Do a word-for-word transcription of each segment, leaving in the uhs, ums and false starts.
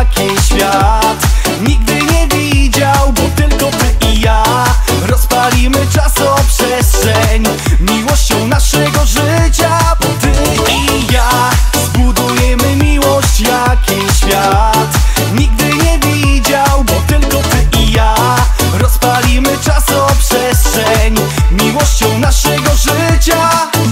jaki świat nigdy nie widział, bo tylko ty i ja rozpalimy czasoprzestrzeń miłością naszego życia. Bo ty i ja zbudujemy miłość, jaki świat nigdy nie widział, bo tylko ty i ja rozpalimy czasoprzestrzeń miłością naszego życia.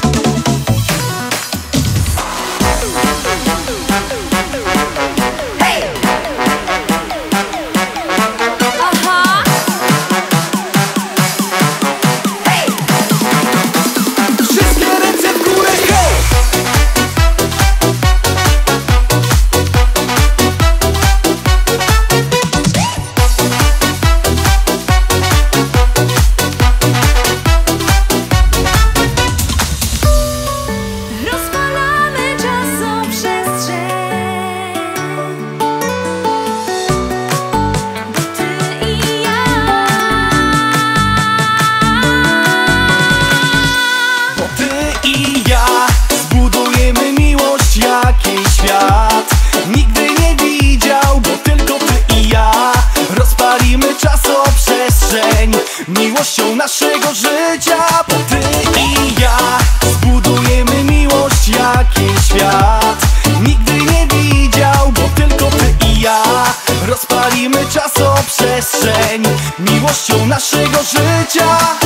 Świat nigdy nie widział, bo tylko ty i ja rozpalimy czasoprzestrzeń miłością naszego życia. Bo ty i ja zbudujemy miłość, jaki świat nigdy nie widział, bo tylko ty i ja rozpalimy czasoprzestrzeń miłością naszego życia.